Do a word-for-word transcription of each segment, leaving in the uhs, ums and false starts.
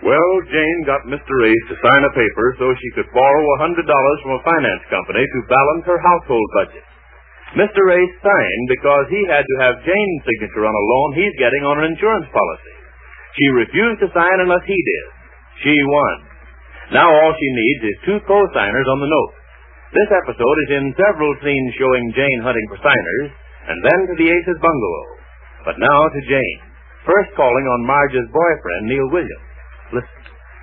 Well, Jane got Mister Race to sign a paper so she could borrow a hundred dollars from a finance company to balance her household budget. Mister Race signed because he had to have Jane's signature on a loan he's getting on an insurance policy. She refused to sign unless he did. She won. Now all she needs is two co-signers on the note. This episode is in several scenes showing Jane hunting for signers, and then to the Ace's bungalow. But now to Jane, first calling on Marge's boyfriend, Neil Williams. Listen.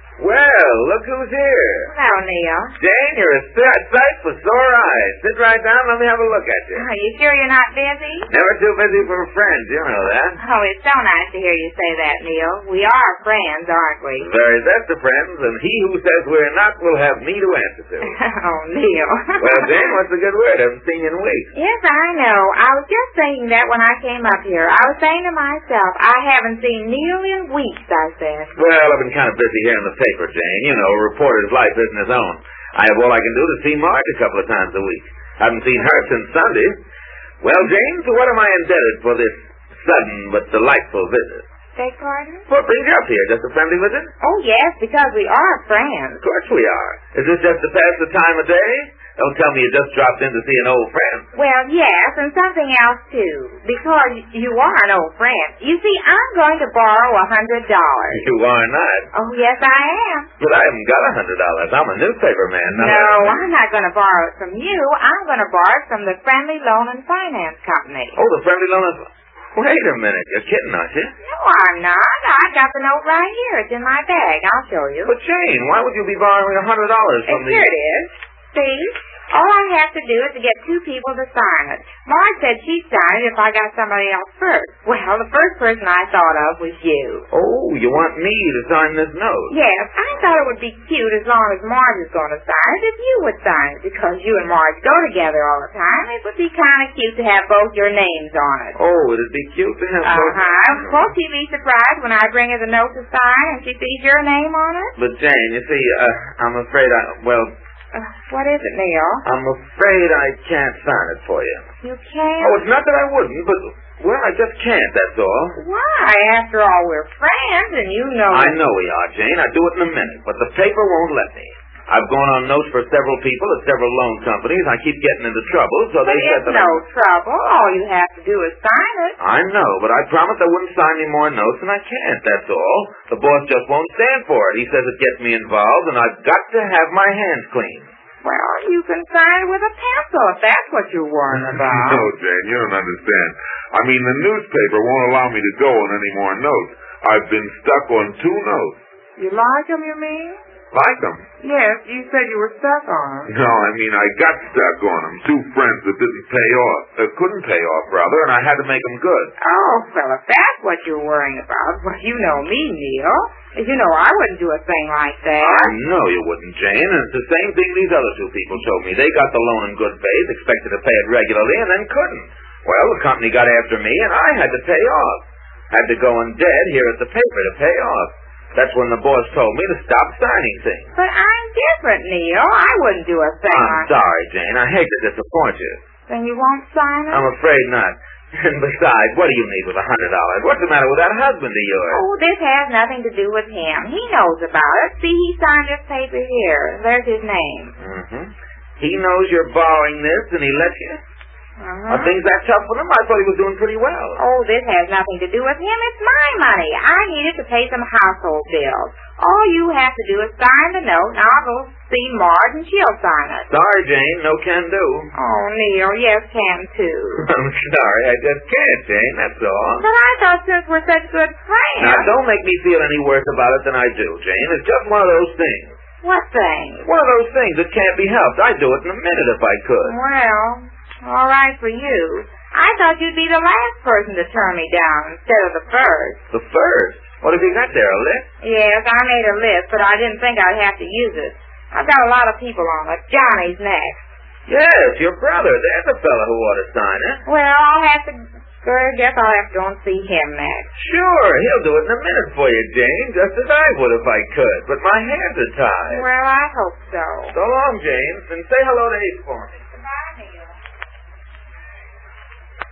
Well, look who's here. Hello, Neil. Jane, you're a sight for sore eyes. Sit right down and let me have a look at you. Are you sure you're not busy? Never too busy for friends, you know that. Oh, it's so nice to hear you say that, Neil. We are friends, aren't we? The very best of friends, and he who says we're not will have me to answer to. Oh, Neil. Well, Jane, what's the good word? I haven't seen you in weeks. Yes, I know. I was just thinking that when I came up here. I was saying to myself, I haven't seen Neil in weeks, I said. Well, I've been kind of busy here in the paper, Jane. You know, a reporter's life isn't his own. I have all I can do to see Marge a couple of times a week. Haven't seen her since Sunday. Well, Jane, to what am I indebted for this sudden but delightful visit? Beg pardon? What brings you up here? Just a friendly visit? Oh, yes, because we are friends. Of course we are. Is this just to pass the time of day? Don't tell me you just dropped in to see an old friend. Well, yes, and something else, too. Because you are an old friend. You see, I'm going to borrow a hundred dollars. You are not. Oh, yes, I am. But I haven't got a hundred dollars. I'm a newspaper man. Not no, a... I'm not going to borrow it from you. I'm going to borrow it from the Friendly Loan and Finance Company. Oh, the Friendly Loan and... Wait a minute. You're kidding, aren't you? No, I'm not. I got the note right here. It's in my bag. I'll show you. But, Jane, why would you be borrowing a hundred dollars from and the... Here it is. See? All I have to do is to get two people to sign it. Marge said she'd sign it if I got somebody else first. Well, the first person I thought of was you. Oh, you want me to sign this note? Yes, I thought it would be cute as long as Marge is going to sign it if you would sign it, because you and Marge go together all the time. It would be kind of cute to have both your names on it. Oh, it'd be cute to have both... Uh-huh. Won't she be surprised when I bring her the note to sign and she sees your name on it? But, Jane, you see, uh, I'm afraid I... Well... Uh, what is it, Neil? I'm afraid I can't sign it for you. You can't? Oh, it's not that I wouldn't, but, well, I just can't, that's all. Why? After all, we're friends, and you know... I know we are, Jane. I'd do it in a minute, but the paper won't let me. I've gone on notes for several people at several loan companies. I keep getting into trouble, so they said that no I... trouble. All you have to do is sign it. I know, but I promised I wouldn't sign any more notes, and I can't, that's all. The boss just won't stand for it. He says it gets me involved, and I've got to have my hands clean. Well, you can sign with a pencil if that's what you're worrying about. No, Jane, you don't understand. I mean, the newspaper won't allow me to go on any more notes. I've been stuck on two notes. You like them, you mean? Like them? Yes, you said you were stuck on them. No, I mean, I got stuck on them. Two friends that didn't pay off. Uh, couldn't pay off, rather, and I had to make them good. Oh, well, if that's what you're worrying about, well, you know me, Neil. You know I wouldn't do a thing like that. I know you wouldn't, Jane, and it's the same thing these other two people told me. They got the loan in good faith, expected to pay it regularly, and then couldn't. Well, the company got after me, and I had to pay off. Had to go in dead here at the paper to pay off. That's when the boss told me to stop signing things. But I'm different, Neil. I wouldn't do a thing I'm like sorry, Jane. I hate to disappoint you. Then you won't sign it? I'm afraid not. And besides, what do you need with a hundred dollars? What's the matter with that husband of yours? Oh, this has nothing to do with him. He knows about it. See, he signed this paper here. There's his name. Mm-hmm. He knows you're borrowing this, and he lets you? Uh-huh. Are things that tough for him? I thought he was doing pretty well. Oh, this has nothing to do with him. It's my money. I need it to pay some household bills. All you have to do is sign the note, and I'll go see Marge, and she'll sign it. Sorry, Jane. No can do. Oh, Neil, yes, can too. I'm sorry. I just can't, Jane. That's all. But I thought since we're such good friends... Now, don't make me feel any worse about it than I do, Jane. It's just one of those things. What thing? One of those things that can't be helped. I'd do it in a minute if I could. Well, all right for you. I thought you'd be the last person to turn me down instead of the first. The first? What have you got there, a list? Yes, I made a list, but I didn't think I'd have to use it. I've got a lot of people on it. Johnny's next. Yes, your brother. There's a fella who ought to sign it. Well, I'll have to... I guess I'll have to go and see him next. Sure, he'll do it in a minute for you, Jane, just as I would if I could. But my hands are tied. Well, I hope so. So long, Jane, and say hello to Ace for me. Goodbye, Neil.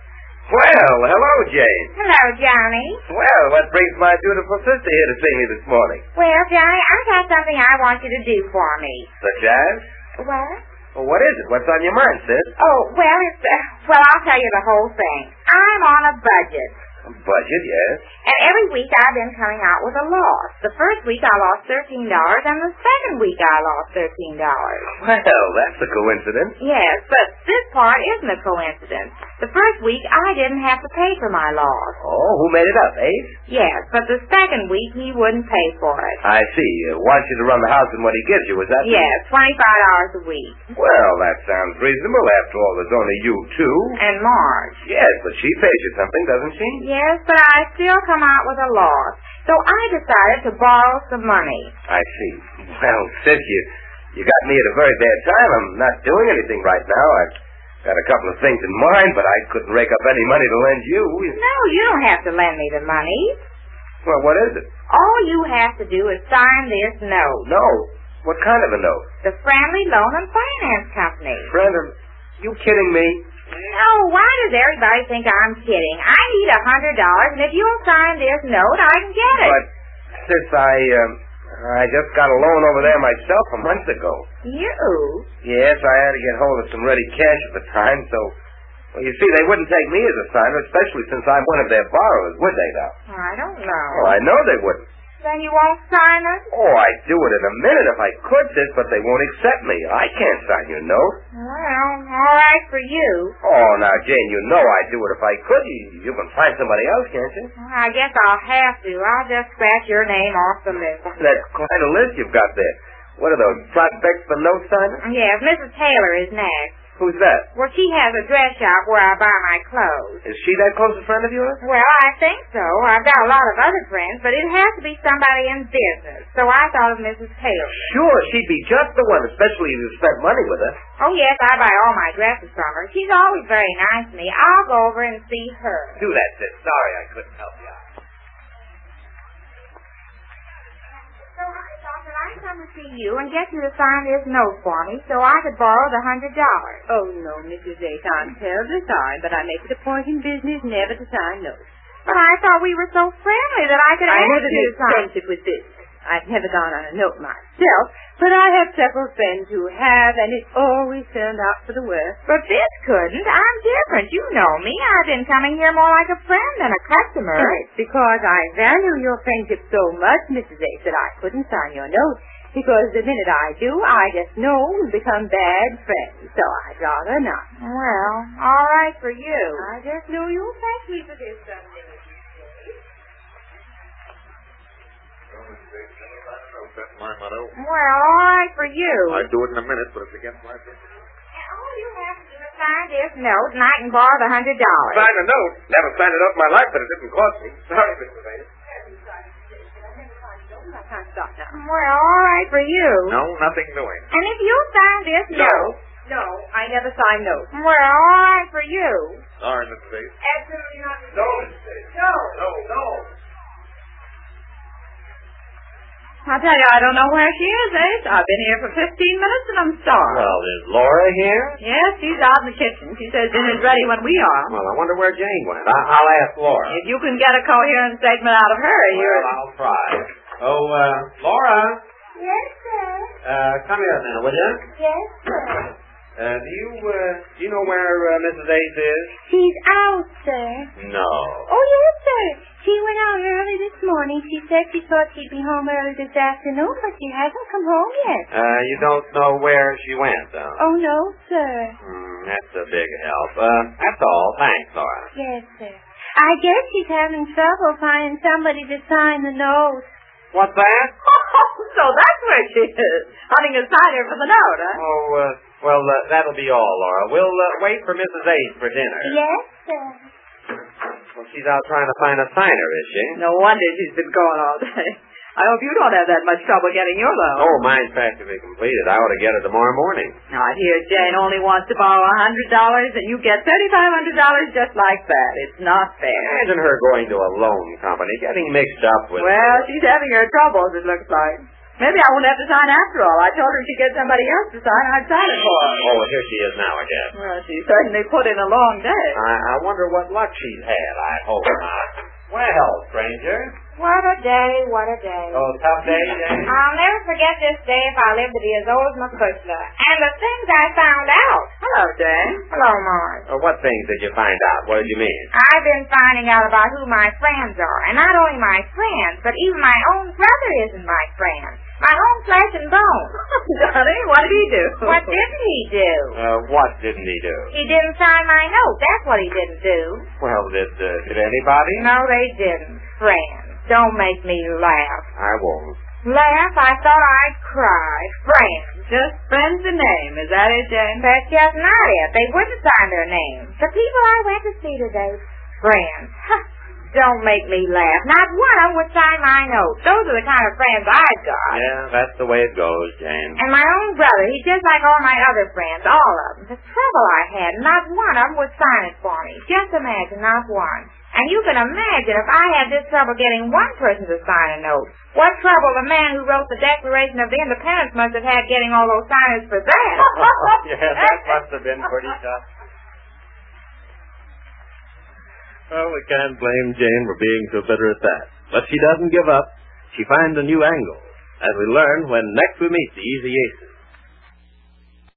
Well, hello, Jane. Hello, Johnny. Well, what brings my dutiful sister here to see me this morning? Well, Johnny, I got something I want you to do for me. Such as? What? Well, what is it? What's on your mind, sis? Oh, well, it's, uh, well, I'll tell you the whole thing. I'm on a budget. A budget, yes. And every week I've been coming out with a loss. The first week I lost thirteen dollars, and the second week I lost thirteen dollars. Well, that's a coincidence. Yes, but this part isn't a coincidence. The first week I didn't have to pay for my loss. Oh, who made it up, Ace? Yes, but the second week he wouldn't pay for it. I see. Uh, wants you to run the house and what he gives you, is that the- Yes, twenty-five dollars a week. Well, that sounds reasonable. After all, there's only you two. And Marge. Yes, but she pays you something, doesn't she? Yes, but I still come out with a loss. So I decided to borrow some money. I see. Well, sis, you, you got me at a very bad time. I'm not doing anything right now. I've got a couple of things in mind, but I couldn't rake up any money to lend you. No, you don't have to lend me the money. Well, what is it? All you have to do is sign this note. No. What kind of a note? The Friendly Loan and Finance Company. Friend, are you kidding me? No, why does everybody think I'm kidding? I need a hundred dollars, and if you'll sign this note, I can get it. But, sis, I, um, I just got a loan over there myself a month ago. You? Yes, I had to get hold of some ready cash at the time, so... Well, you see, they wouldn't take me as a signer, especially since I'm one of their borrowers, would they, now? I don't know. Oh, I know they wouldn't. Then you won't sign it? Oh, I'd do it in a minute if I could, sis, but they won't accept me. I can't sign your note. Well, all right for you. Oh, now, Jane, you know I'd do it if I could. You, you can find somebody else, can't you? Well, I guess I'll have to. I'll just scratch your name off the list. That's quite a list you've got there. What are those, prospects for note signers? Yes, Missus Taylor is next. Who's that? Well, she has a dress shop where I buy my clothes. Is she that close a friend of yours? Well, I think so. I've got a lot of other friends, but it has to be somebody in business. So I thought of Missus Taylor. Sure, she'd be just the one, especially if you spent money with her. Oh, yes, I buy all my dresses from her. She's always very nice to me. I'll go over and see her. Do that, sis. Sorry I couldn't help you out. So I thought that I'd come to see you and get you to sign this note for me so I could borrow the hundred dollars. Oh, no, Missus Ace, I'm terribly sorry, but I make it a point in business never to sign notes. But I thought we were so friendly that I could I ask never you to make sign. friendship with business. I've never gone on a note myself, but I have several friends who have, and it always turned out for the worst. But this couldn't. I'm different. You know me. I've been coming here more like a friend than a customer. And it's because I value your friendship so much, Missus Ace, that I couldn't sign your note. Because the minute I do, I just know we'll become bad friends. So I'd rather not. Well, all right for you. I just know you'll thank me for this someday. That's my motto. Well, all right for you. I'd do it in a minute, but it's against my principles. All you have to do is sign this note, and I can borrow the hundred dollars. Sign a note? Never signed it up in my life, but it didn't cost me. Sorry, Mister Ace. I can't stop now. Well, all right for you. No, nothing doing. And if you sign this No. note. No, I never sign notes. Well, all right for you. Sorry, Mister Ace. Absolutely not. No, Mister Ace. No. No, no. I'll tell you, I don't know where she is, Ace. I've been here for fifteen minutes and I'm starved. Well, is Laura here? Yes, she's out in the kitchen. She says dinner's ready when we are. Well, I wonder where Jane went. I- I'll ask Laura. If you can get a coherent statement out of her, you're... Well, I'll try. Oh, uh, Laura, Yes, sir. uh, come here now, will you? Yes, sir. Uh, do you, uh, do you know where uh, Missus Ace is? She's out, sir. No. Oh, yes, sir. She went out early this morning. She said she thought she'd be home early this afternoon, but she hasn't come home yet. Uh, you don't know where she went, though? Oh, no, sir. Hmm, that's a big help. Uh, that's all. Thanks, Laura. Yes, sir. I guess she's having trouble finding somebody to sign the note. What's that? Oh, so that's where she is. Hunting a signer for the note, huh? Oh, uh, well, uh, that'll be all, Laura. We'll uh, wait for Missus Ace for dinner. Yes, sir. Well, she's out trying to find a signer, is she? No wonder she's been going all day. I hope you don't have that much trouble getting your loan. Oh, mine's practically completed. I ought to get it tomorrow morning. Now, here Jane only wants to borrow a hundred dollars, and you get thirty-five hundred dollars just like that. It's not fair. Imagine her going to a loan company, getting mixed up with... Well, she's having her troubles, it looks like. Maybe I won't have to sign after all. I told her she'd get somebody else to sign. I'd sign it for her. Oh, here she is now again. Well, she certainly put in a long day. I, I wonder what luck she's had. I hope not. Well, stranger. What a day, what a day. Oh, tough day, Jane? I'll never forget this day if I live to be as old as Methuselah. And the things I found out. Hello, Jane. Hello, Marge. Uh, what things did you find out? What did you mean? I've been finding out about who my friends are. And not only my friends, but even my own brother isn't my friend. My own flesh and bone. Johnny, what did he do? What didn't he do? Uh, what didn't he do? He didn't sign my note. That's what he didn't do. Well, did, uh, did anybody? No, they didn't. Friends. Don't make me laugh. I won't. Laugh? I thought I'd cry. Friends. Just friends in name. Is that it, Jane? That's just not it. They wouldn't sign their names. The people I went to see today. Friends. Huh. Don't make me laugh. Not one of them would sign my note. Those are the kind of friends I've got. Yeah, that's the way it goes, Jane. And my own brother, he's just like all my other friends, all of them. The trouble I had, not one of them would sign it for me. Just imagine, not one. And you can imagine if I had this trouble getting one person to sign a note, what trouble the man who wrote the Declaration of Independence must have had getting all those signers for that. Yeah, that must have been pretty tough. Well, we can't blame Jane for being so bitter at that. But she doesn't give up. She finds a new angle, as we learn when next we meet the Easy Aces.